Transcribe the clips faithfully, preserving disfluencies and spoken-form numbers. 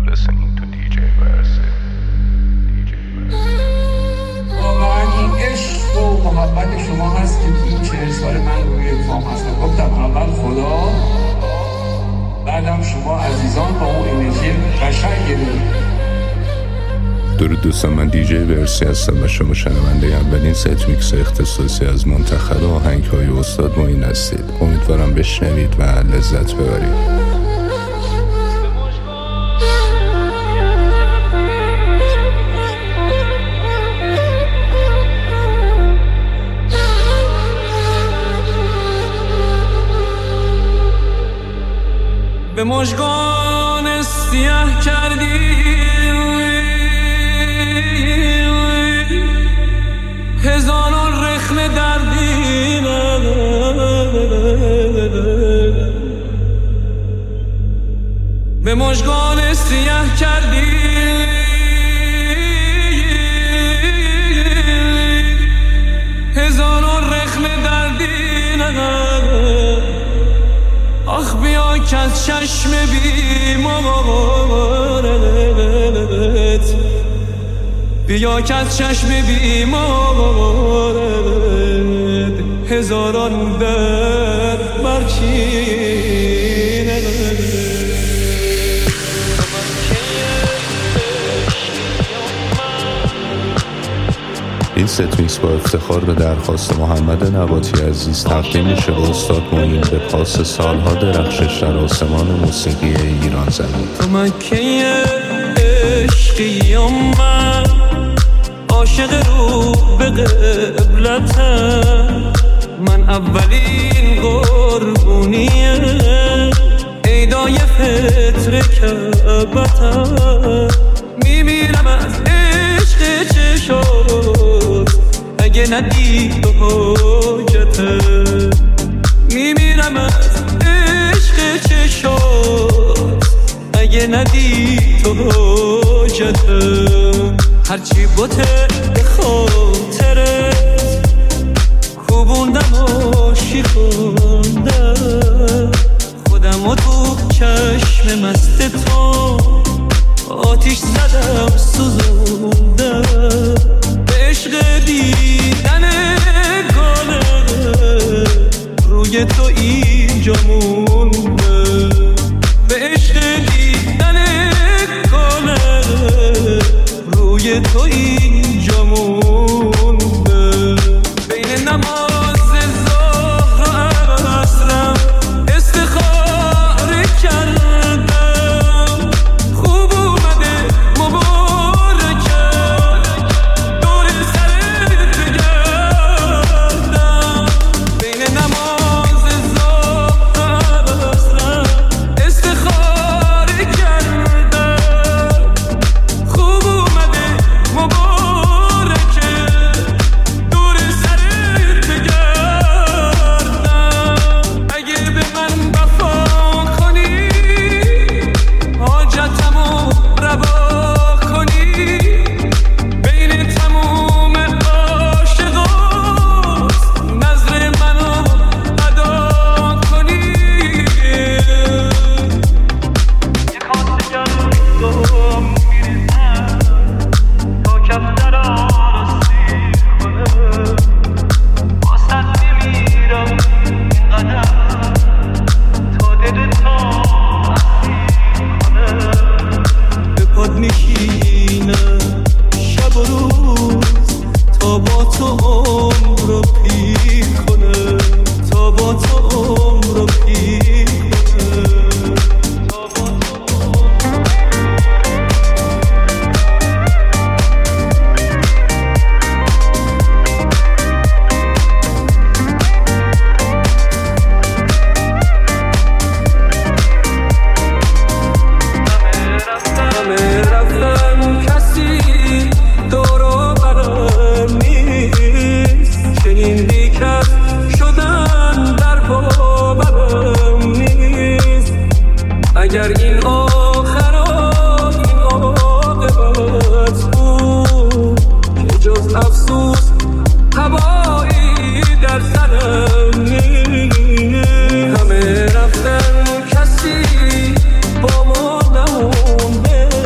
listening to دی جی Verse. واقعا این عشق و محبت شما هست که این چهل سال من روی فام هستم. گفتم اول خدا، بعدم شما عزیزان با اون انرژی قشنگی دارید. درود دوستان، من دی جی ورسی هستم و شما شنونده اولین ست میکس اختصاصی از منتخب آهنگ‌های استاد معین هستید. امیدوارم بشنوید و لذت ببرید. به مژگان سیاه کردی هزاران رخنه دردی، به مژگان سیاه کردی هزاران رخنه دردی. آخ بیا که از چشم بیمارت، بیا که از چشم بیمارت هزاران درد برچینه. این ست میکس با افتخار به درخواست محمد نباتی عزیز تقدیم میشه به استاد معین به پاس سالها درخشش در آسمان موسیقی ایران زمین. تو مکه عشقی من عاشق رو به قبلتم، من اولین قربونیه ایدای فطر کعبتم. میمیرم از عشق چشات اگه ندید تو حاجته، میمیرم از عشق چشات اگه ندید تو حاجته. هرچی بوته به خاطرت خوبوندم و شیخوندم، خودم و تو چشم مست تو آتیش زدم سوزوندم. به عشق دیدن گاله روی تو اینجا مونده، به عشق دیدن گاله روی تو اینجا مونده. بین نماز ظهر و عصرم استخاره کردم، خوب اومده مبارکه دور سرت بگردم. بین نماز ظهر و عصرم استخاره کردم، خوب اومده مبارکه دور سرت بگردم. اگه به من وفا کنی حاجتمو روا کنی، بین تموم عاشقات نظر منو ادا کنی. یه کاسه گندم میریزم تا کفتران سیر کنه، واسه میمیرم اینقدر تا دلتا اسیر کنه. به پاد میشینم شب و روز تا با تو عمر رو پیر کنه، تا با تو عمر رو پیر کنه، تا با تو همه رفتن کسی دورو برم نیست، چنین بیکس شدن در باورم نیست. اگر این آخرات این عاقبت بود که جز افسوس هوایی در سرم نیست. همه رفتن کسی با ما نمونده،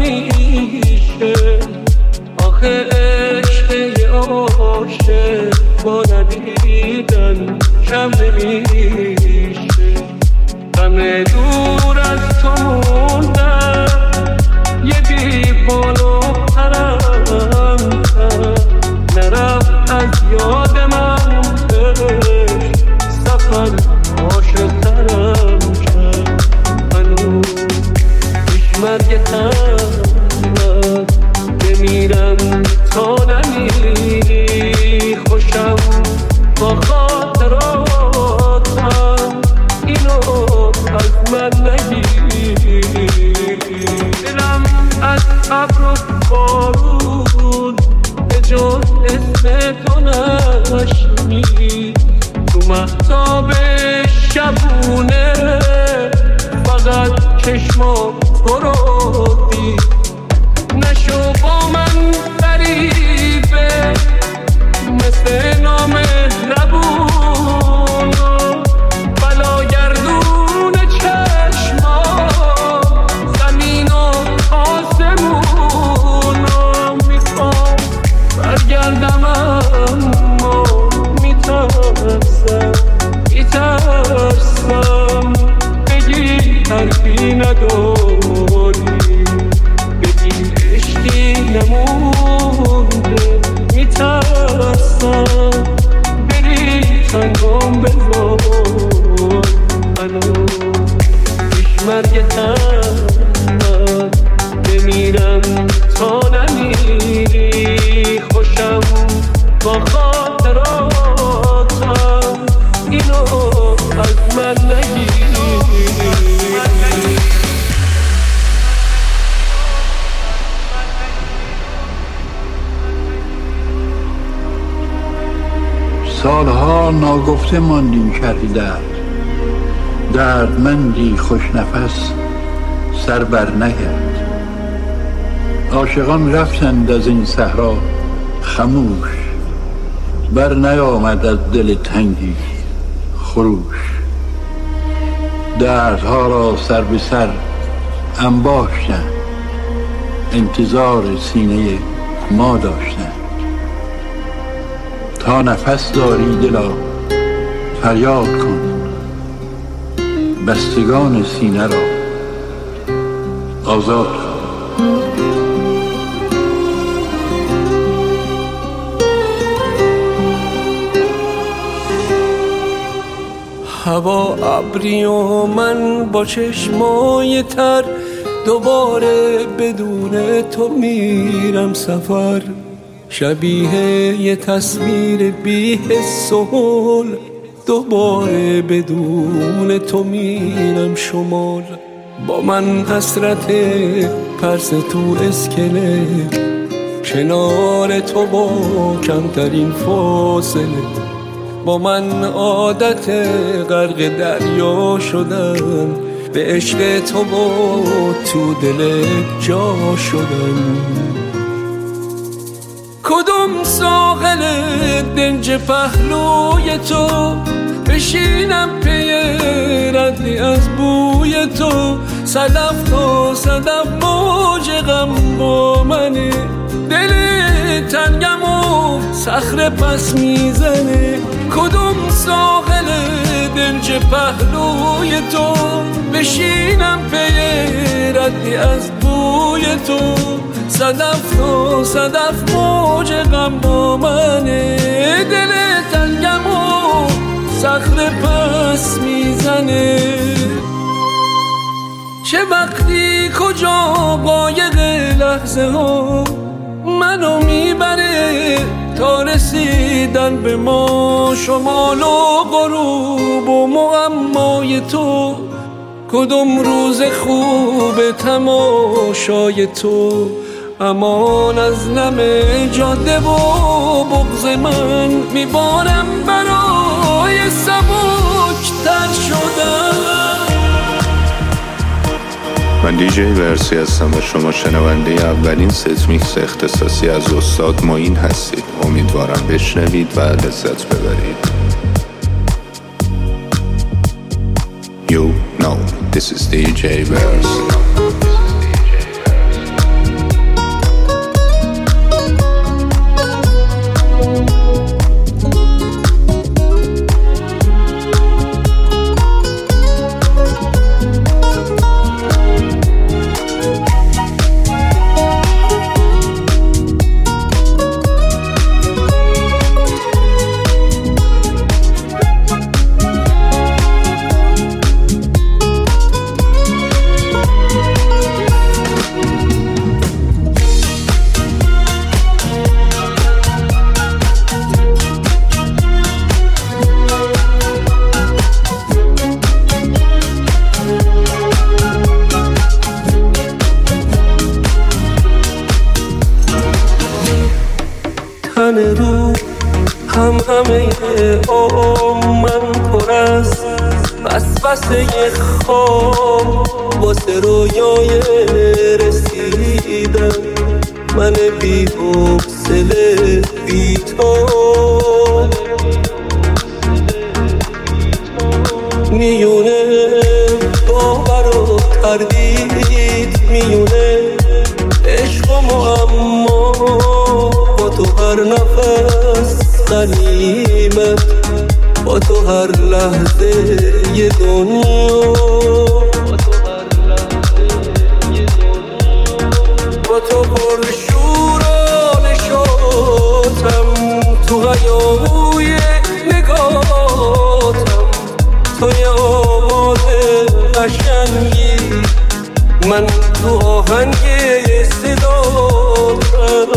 نمیشه آخه عشق یه عاشق با ندیدن کم نمیشه غم دور از تو موندم یه بی بالو پرم نرفت از یاد من سفر عاشق ترم کرد هنوز پیش مرگ تن بمیرم تا نمیری خوشم با خاطراتم اینو از من نگیر دلم از ابر و بارون به جز اسم تو نشنید تو مهتاب شبونه فقط چشما تو رو دید نشو با من غریبه مثل نامهربون بلا گردون چشما زمین و آسمون میخوام برگردم اما میترسم میترسم بگی حرفی نداری بگی عشقی نمونده میترسم بری تنگام بذار هنوز پیش مرگ تن بمیرم تا نمیری خوشم با خاطراتم اینو از من نگیر سالها ناگفته ماندیم شرحی درد دردمندی خوش نفس سر بر نگرد عاشقان رفتند از این صحرا خموش بر نیامد از دل تنگی خروش دردها را سر به سر انباشتند انتظار سینه ما داشتند تا نفس داری دلا فریاد کن بستگان سینه را آزاد کن هوا ابری و من با چشمای تر دوباره بدون تو میرم سفر شبیه یه تصویر بی حس و حال دوباره بدون تو میرم شمال با من حسرت پرس تو اسکله کنار تو با کمترین فاصله با من عادت غرق دریا شدن به عشق تو با تو دل جا شدن کدوم ساحل دنج پهلوی تو بشینم پی ردی از بوی تو صدف تا صدف موج غم با منه دل تنگم و صخره پس میزنه کدوم ساحل دنج پهلوی تو بشینم پی ردی از بوی تو صدف تا صدف موج غم با منه دل تنگم و صخره پس میزنه چه وقتی کجا قایق لحظه ها منو میبره تا رسیدن به ما شمال و غروب و معمای تو کدوم روز خوب تماشای تو امان از نم جاده و بغض من میبارم برای سبک تر شدن من دیجی ورسی هستم و شما شنونده اولین ست میکس اختصاصی از استاد معین هستید امیدوارم بشنوید و لذت ببرید You know this is دی جی Verse من رو هم همه آم من پر از وسوسه خواب واسه رویای رسیدن من بی حوصله بی تو میونه باور و تردید میونه عشق و معما با تو هر نفس غنیمت با تو هر لحظه یه دنیا با تو پر شور و نشاطم تو هیاهوی نگاتم تو یه آواز قشنگی من تو آهنگ صداتم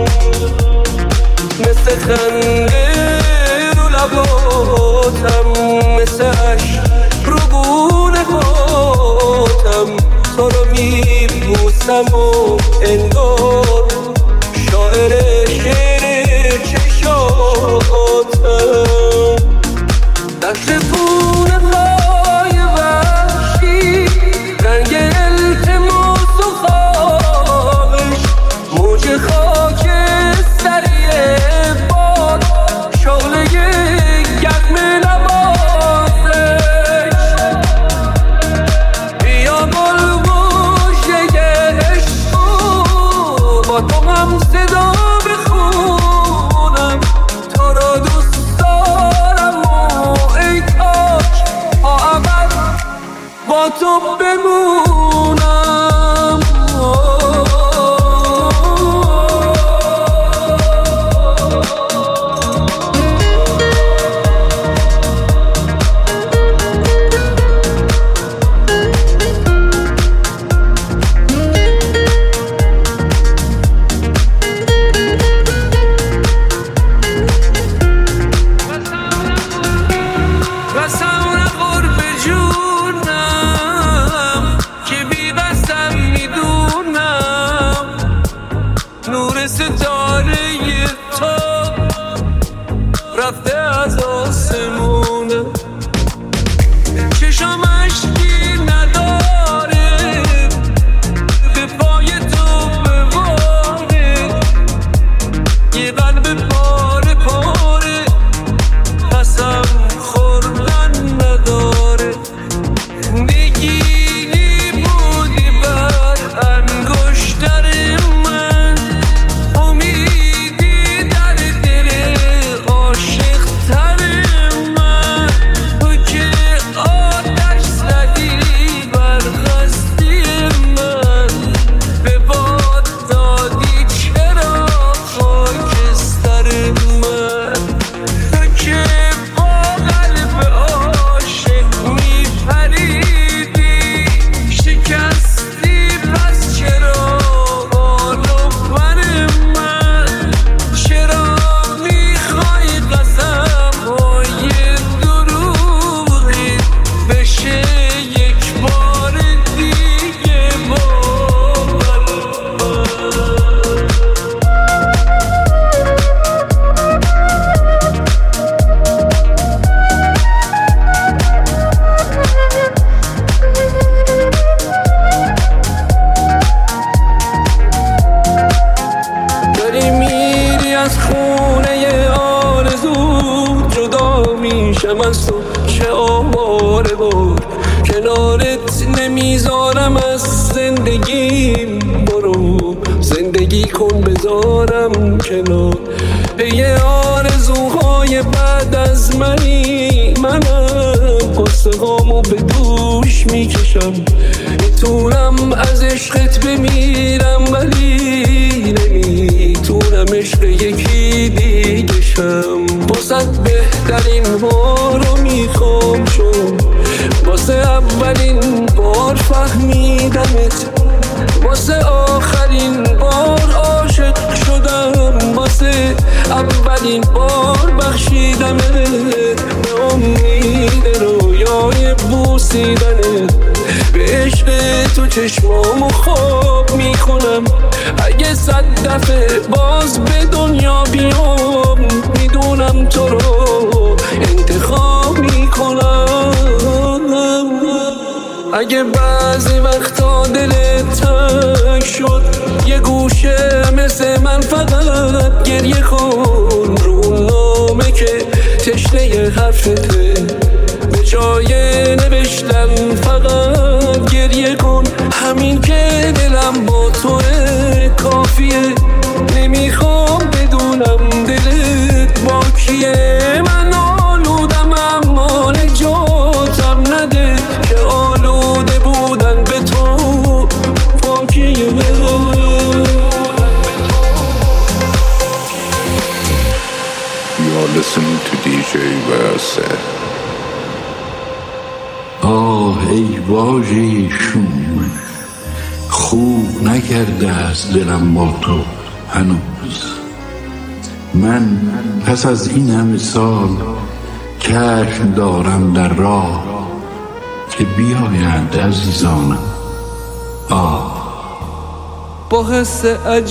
مثل خنده رو لباتم مثل عشق رو گونه هاتم تو رو میبوسم و انگار شاعر شعر چشاتم دشت پونه های وحشی رنگ التماس و خوابش موج خاک سریع باد شعله گرم لباسش بیا گلگوشه عشق با تو هم صدا بخونم تو را دوست دارم و ای کاش تا ابد با تو بمونم میتونم از عشقت بمیرم ولی نمیتونم عشق یکی دیگه شم واسه بهترین ها رو میخوام چون واسه اولین بار فهمیدمت واسه آخرین بار عاشق شدم واسه اولین بار بخشیدمت به امید رویای بوسیدنت به عشق تو چشمامو خواب میکنم اگه یه صد دفعه باز به دنیا بیام، میدونم تو رو انتخاب میکنم. اگه بعضی وقتا دلت تنگ شد یه گوشه مثل من فقط گریه کن، رو نامه که تشنه حرفته به جای نوشتن فقط گریه کن. همین که دلم با توه کافیه، نمیخوام بدونم دلت با کیه. من آلودم اما نجاتم نده که آلوده بودن به تو پاکیه. You're listening to دی جی Verse. آه ای واژه شوم، خوب نکرده است دلم با تو هنوز. من پس از این همه سال چشم دارم در راه که بیایند عزیزانم. آه با حس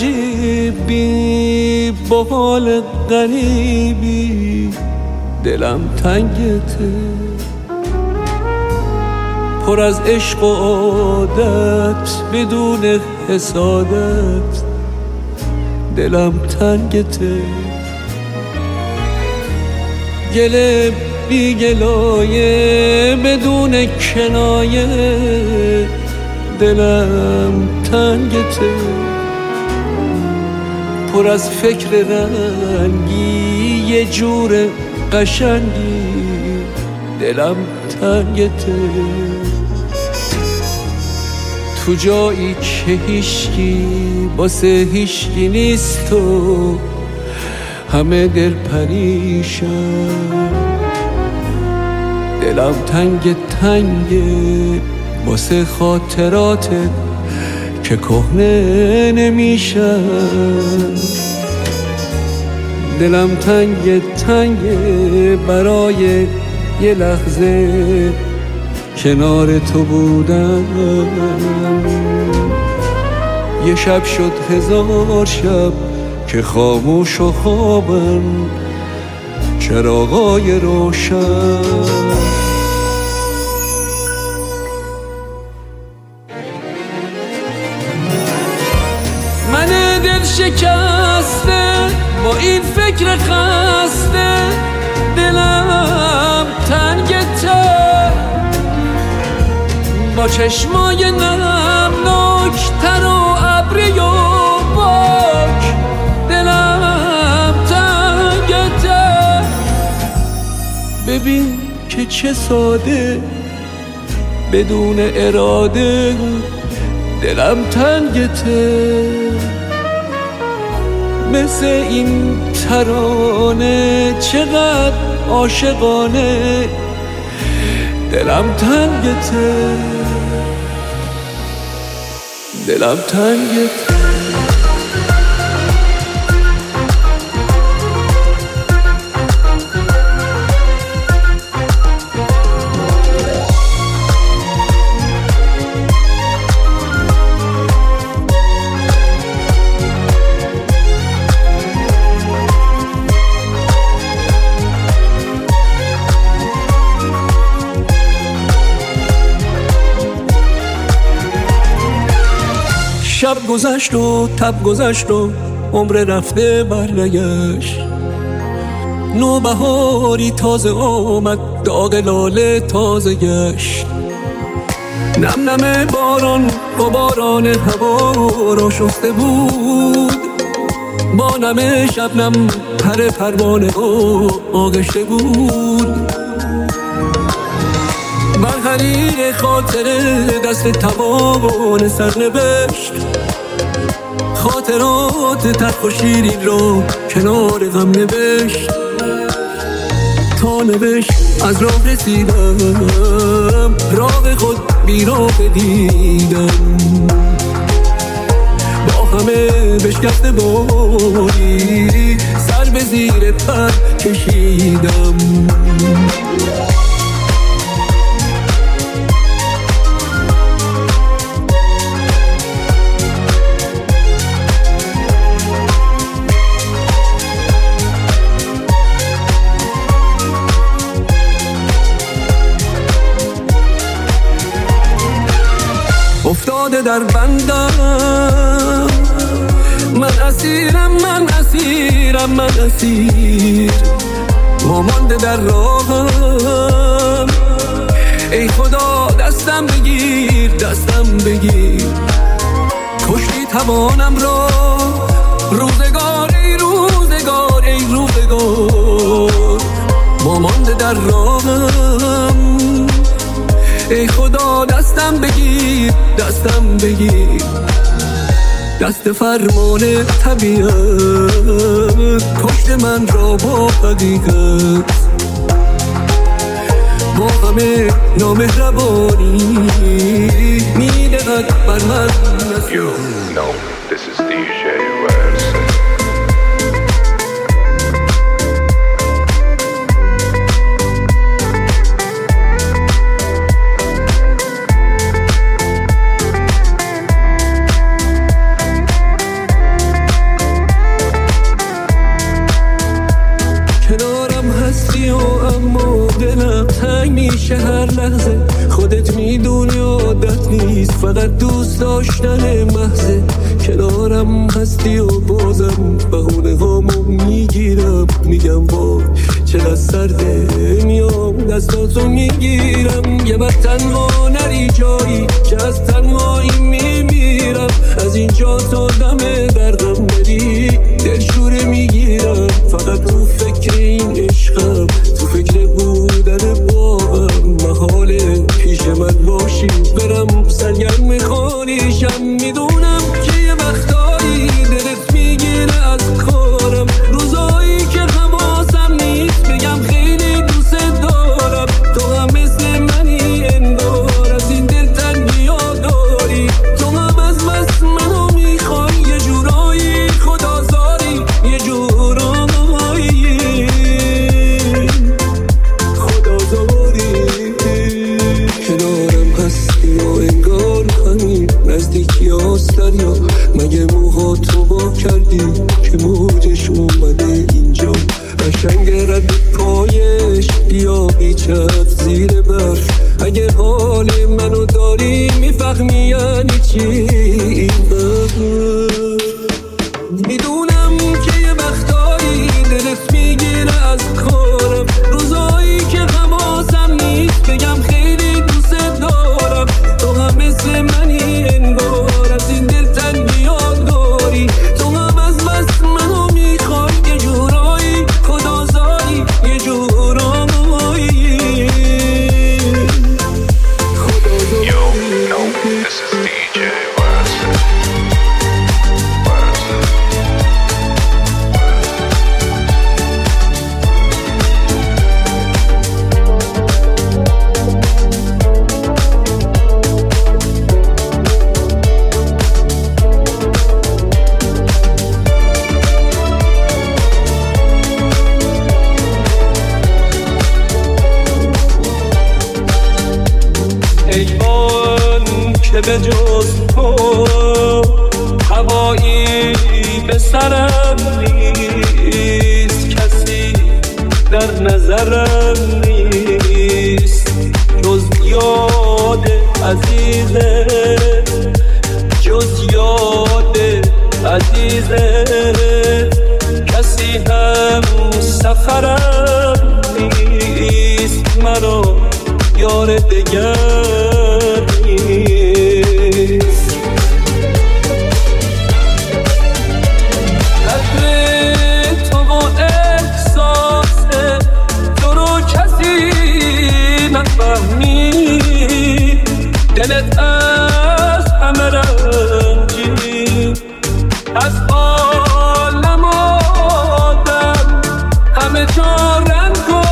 عجیبی، با حال غریبی دلم تنگته، پر از عشق و عادت بدون حسادت دلم تنگته. گله بی گلایه بدون کنایه دلم تنگته، پر از فکر رنگی یه جور قشنگی دلم تنگته. تو جایی که هیشکی واسه هیشکی نیست و همه دل پریشن، دلم تنگ تنگه واسه خاطراتت که کهنه نمیشن. دلم تنگ تنگه برای یه لحظه کنار تو بودم. یه شب شد هزار شب که خاموش و خوابم چراغای روشن. من دل شکسته با این فکر خسته، دلم تنگته با چشمای نمناک تر و ابری و باک دلم تنگته. ببین که چه ساده بدون اراده دلم تنگته، مثل این ترانه چقدر عاشقانه دلم تنگته، دلم تنگته. شب گذشت و تب گذشت و عمر رفته برنگشت، نوبهاری تازه آمد داغ لاله تازه گشت. نم نم باران با باران هوا را شسته بود، با نم شبنم پر پروانه آغشته بود. بر حریر خاطره دست توان سرنوشت، خاطرات تلخ و شیرین رو کنار غم نوشت. تا نوشت از راه رسیدم، راه خود بی راه دیدم، با همه بشکسته باری سر به زیر پر کشیدم. مانده در بندم، من اسیرم من اسیرم من اسیر، وا مانده در راهم. ای خدا دستم بگیر دستم بگیر، کشتی توانم را روزگار ای روزگار ای روزگار، وا مانده در راهم. ای خدا دستم بگیر دستم بگیر، دست فرمان طبیعت کشت من را با حقیقت، با همه نامهربانی میدهد بر من. You know this is دی جی Versa. هر لحظه خودت میدونی عادت نیست، فقط دوست داشتن محضه. کنارم هستی و بازم بهونه هامو میگیرم، میگم وای چقدر سرده، میام دستاتو میگیرم. یه وقت تنها نری جایی که از تنهایی میمیرم، از اینجا تا دم دردم بری دلشوره میگیرم. فقط تو فکر این عشقم، تو فکر بودن باهم، محاله پیش من باشی برم سرگرم خانیشم. میدونم که یه وقتایی دلت میگیره از کارم، روزایی که حواسم نیست بگم خیلی دوست دارم. تو هم مثل منی انگار، از این دل تنگی داری، تو هم از بس منو میخوای یه جورایی خدازاری، یه جورایی خدازاری. کنارم هستی و انگار همین نزدیکی آستریا، مگه موها تو با کردی که موجش اومده اینجا. قشنگ رد پایش بیا بیچت زیر برف، اگه حال منو داری میفهمی یعنی چی این برف. میدونم که یه وقتایی دلت میگیره از کارم، روزایی که حواسم نیست بگم خیلی دوست دارم. تو هم مثل منی انگار، از این دل تنگی داری، تو هم از بس منو میخوای یه جورایی خدازاری، یه جورایی خدازاری. You know this is دی جی Versa. ایوان که به جز تو هوایی به سرم نیست، کسی در نظرم نیست جز یاد عزیزت، جز یاد عزیزت. کسی هم سفرم نیست، مرا یار دگر نیست. قدر تو و احساس تو رو کسی نفهمید، دلت از همه رنجی، از عالم آدم همه جا رنگ و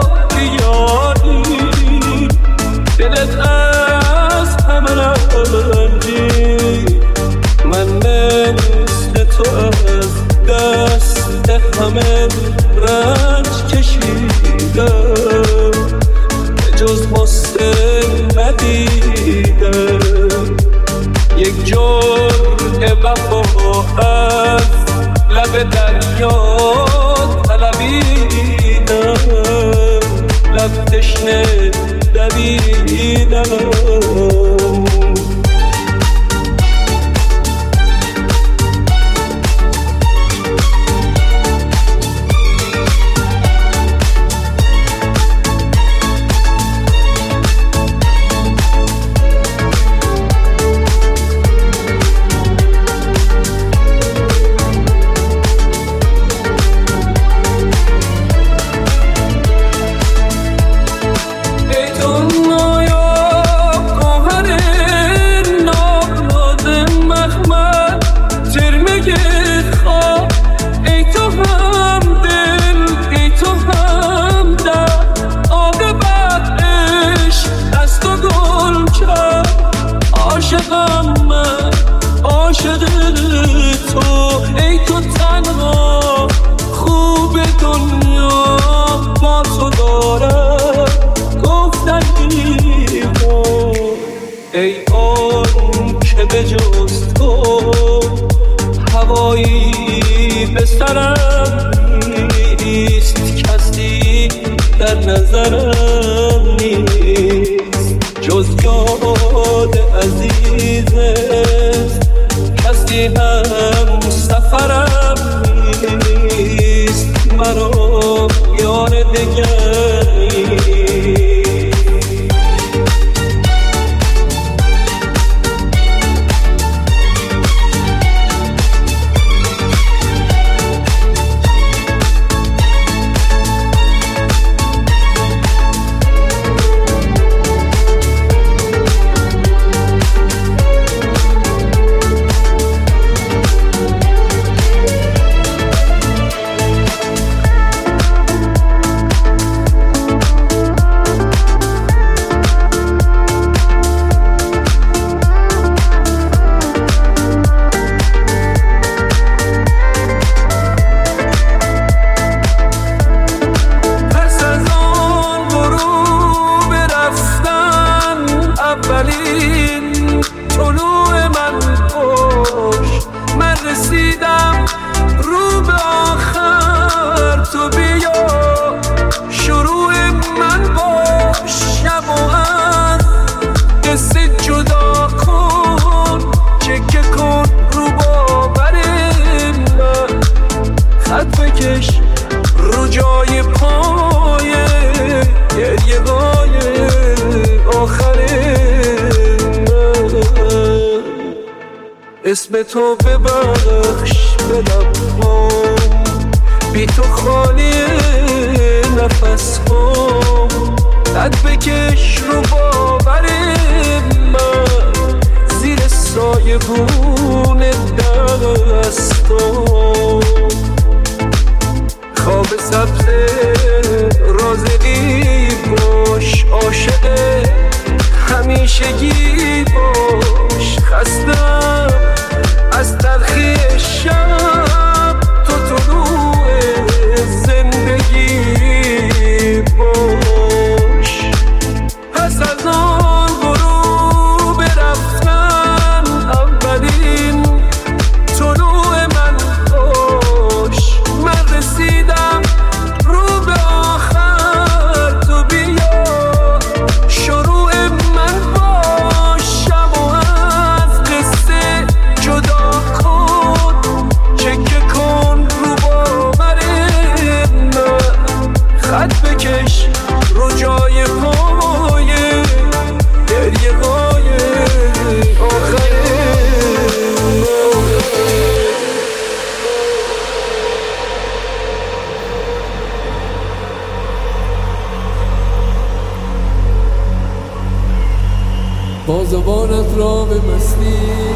بیاری، دلت از همه رنجی. من مثل تو از دست همه رنج کشیدم، جز حسن ندیدم. یک جرعه وفا از لب دریا طلبیدم، لب تشنه دویدم. تو تنها خوب دنیا با تو دارم گفتن بیما. ای آن که به جز تو هوایی به سرم نیست، کسی در نظرم نیست جز یاد عزیزت، کسی هم سفرم نیست، مرا یار دگر نیست. اسم تو ببخش بدم هم، بی تو خالی نفس هم، قد بکش رو باور من زیر سایه بون دستم. خواب سبز رازقی باش، عاشق همیشگی باش، خستم از تلخی شب، تو طلوع زندگی باش. پس از آن غروب رفتن اولین طلوع من باش، من رسیدم رو به آخر، تو بیا شروع من باش. شب و از قصه جدا کن، چکه کن رو باور من، خط بکش رو جای پای گریه های آخر. با زبانت را به مستی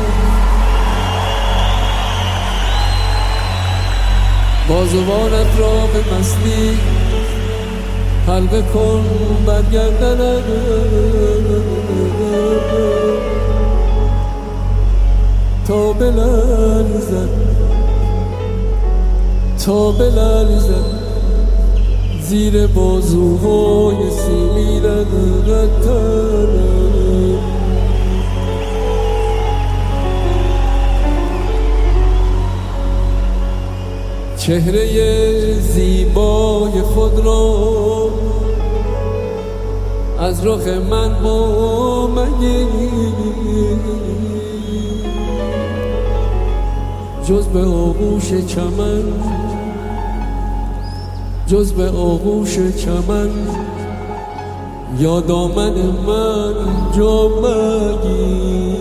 با زبانت را به مستی حلقه کن برگردنم، تا بلرزد تا بلرزد زیر بازوهای سیمیرت تنم. چهره زیبای خود را از رخ من با مگی، جز به آغوش چمن جز به آغوش چمن یا دامن من جا مگی.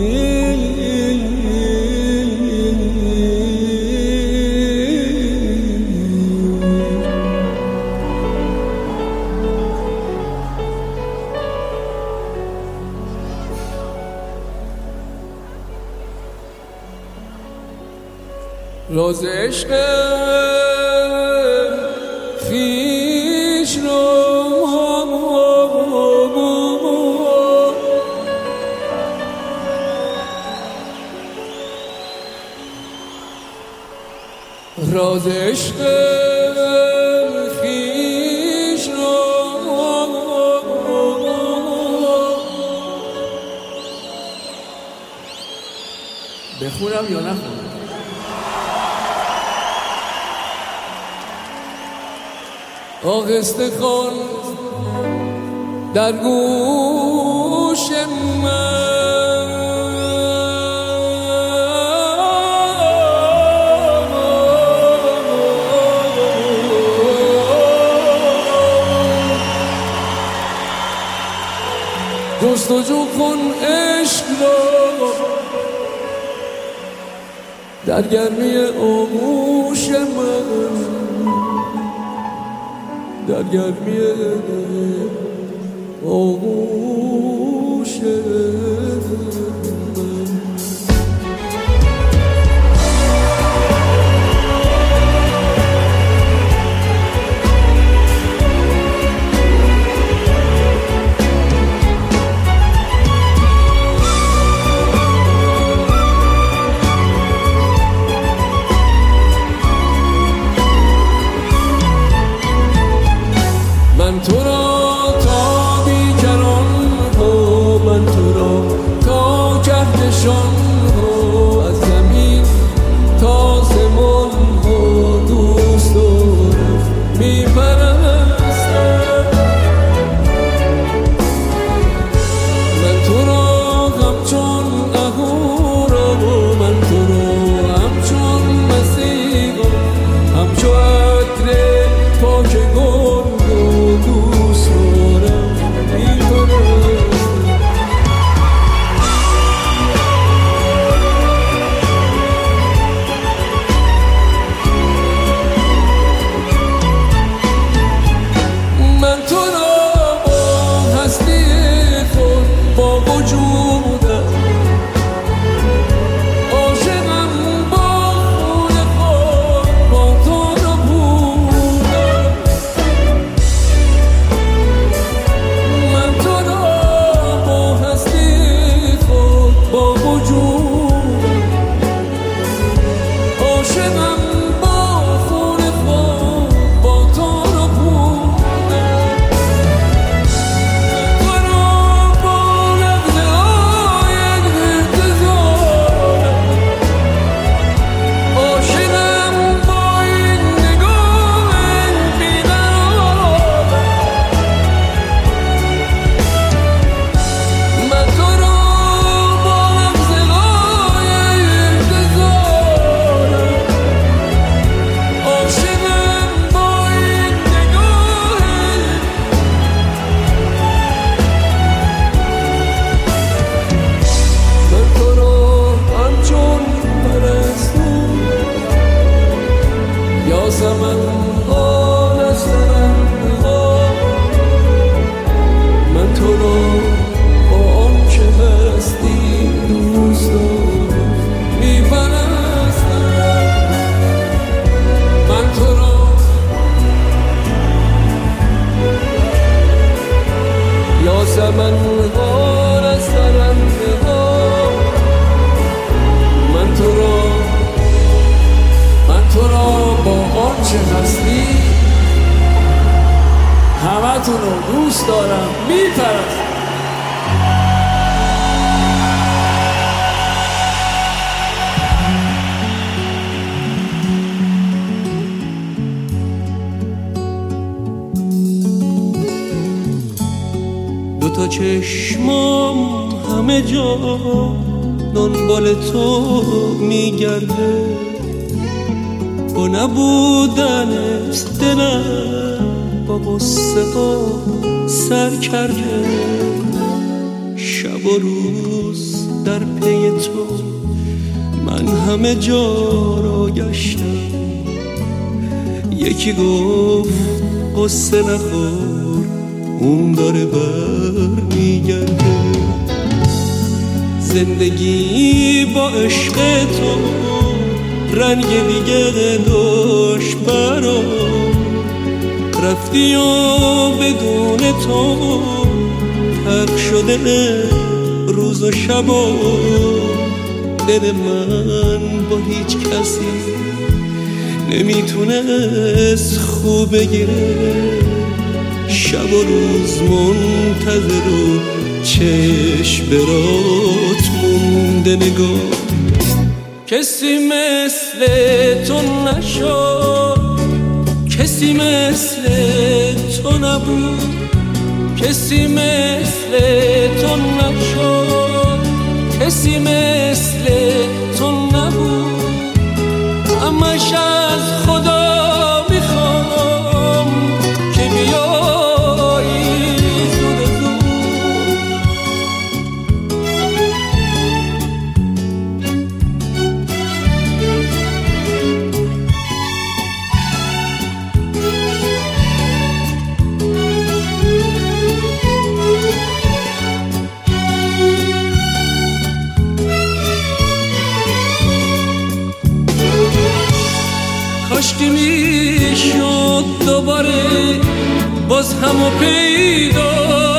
راز عشق خویش را راز عشق خویش را بخونم یا نخونم؟ آغسته خوان در گوش من، جستجو کن عشق را در گرمی آغوش من، در گرمی آغوش من. من تو را تا بیکران ها، من تو را تا کهکشان ها، از زمین تا زمان ها دوست دارم میپرستم. من تو را همچون اهورا، من تو را همچون مسیحا، همچون عطر پاک گل دوست دارم میکنم. من تو را با هستی خود با وجودم عاشقم، با خون خود با تو را بودم. من تو را با هستی خود با وجودم عاشقم، با خون خود با تو را بودم. تو را با لحظه های انتظارم عاشقم، با این نگاه بی‌قرارم. من تو را با لحظه های انتظارم عاشقم، با این نگاه. من تو را همچون پرستو یاسمن ها نسترن ها، من تو را با آنچه هستی دوست دارم میپرستم. من تو را یاسمن ها نسترن ها، من تو را من تو را با آنچه هستی همتون رو دوست دارم میپرستم. دوتا چشمام همه جا دنبال تو میگرده، با نبودنت دلم با غصه ها سر کرده. شب و روز در پی تو من همه جا را گشتم. یکی گفت غصه نخور اون داره بر میگرده. زندگی با عشق تو رنگ دیگه داشت برام، رفتی و بدون تو تلخ شده روز و شبا. دل من با هیچ کسی نمیتونست خوب بگیره، شب و روز منتظر و چشم برات مونده نگاه. کسی مثل تو نشد، کسی مثل تو نبود، کسی مثل تو نشد، کسی مثل تو نبود. همش از خدا میخوام که بیایی زود زود. کاشکی میشد دوباره باز همو پیدا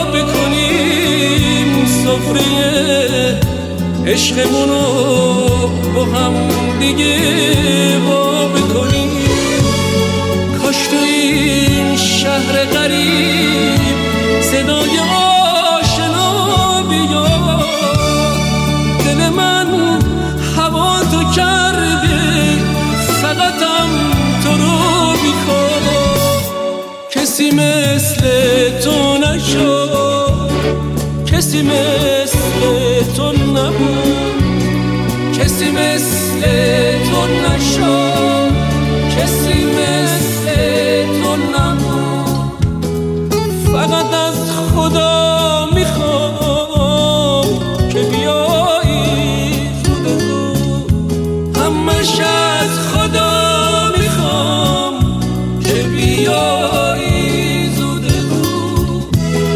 بکنیم، سفره عشقمونو با هم دیگه با بکنیم. کاش تو این شهر غریب صدای آشنا بیاد. دل من هوا تو کرده، فقطم تو رو میخواد. کسی مثل تو نشد، کسی مثل تو نبود، کسی مثل تو نشد، کسی مثل تو نبود. فقط از خدا میخوام که بیایی زود زود. همش از خدا میخوام که بیایی زود زود.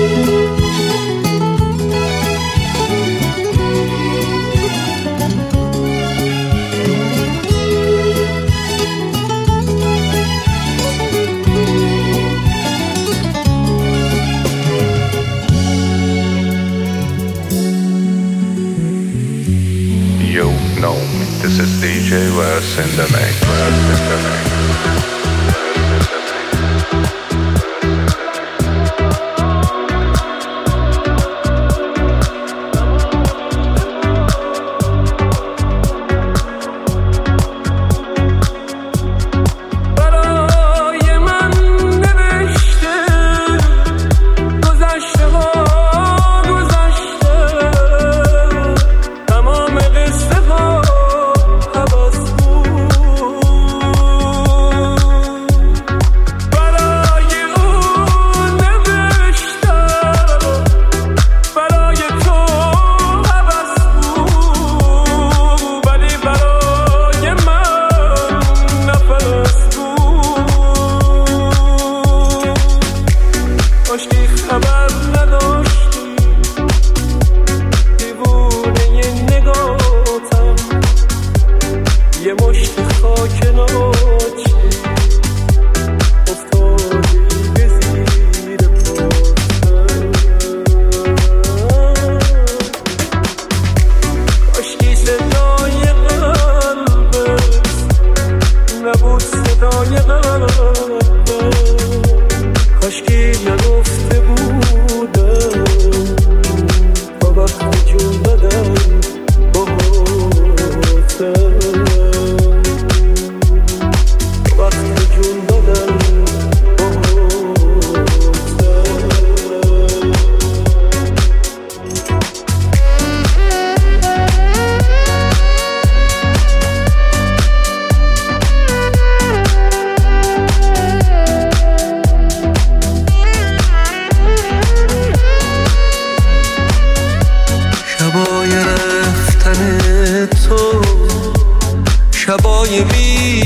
Yo, no, this is D J Wes in the mix. شبای بی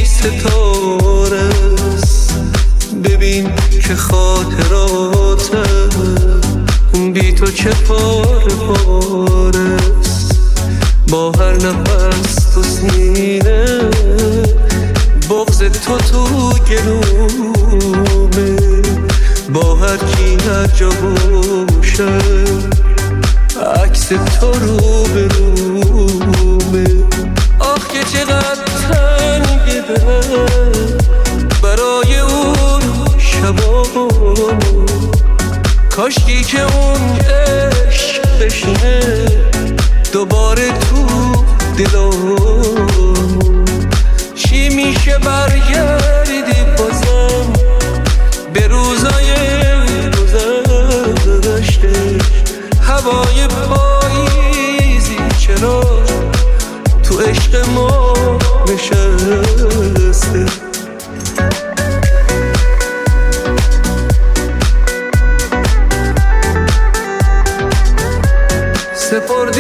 ستارست، ببین که خاطراته بی تو چه پاره پارست. با هر نفس تو سینه بغض تو تو گلومه، با هر کی هر جا باشه عکس تو رو به رومه. آخ که چقدر تنگ دلم کاشکی که اون عشق بشینه دوباره تو دلم. چی میشه برگردی بازم به روزای گذشته؟ هوای پاییزی چرا تو عشق ما نشسته؟ سپردی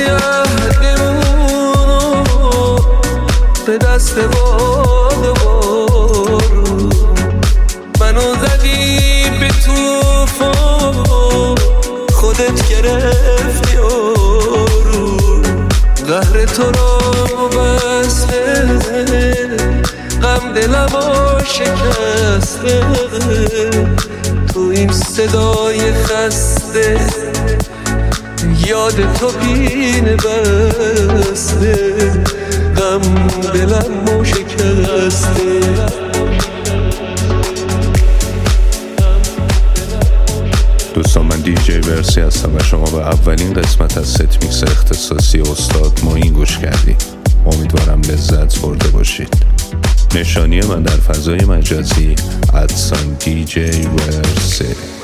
عهدمونو به دست باد و بارون، منو زدی به توفان، خودت گرفتی آروم. قهر تو را بسته غم دلمو شکسته، تو این صدای خسته یاد تو پینه بسته، غم دلمو شکسته. دوستان من دی جی ورسی هستم و شما به اولین قسمت از ست میکس اختصاصی استاد معین گوش کردید. امیدوارم لذت برده باشید. نشانی من در فضای مجازی ادسان دی جی ورسی.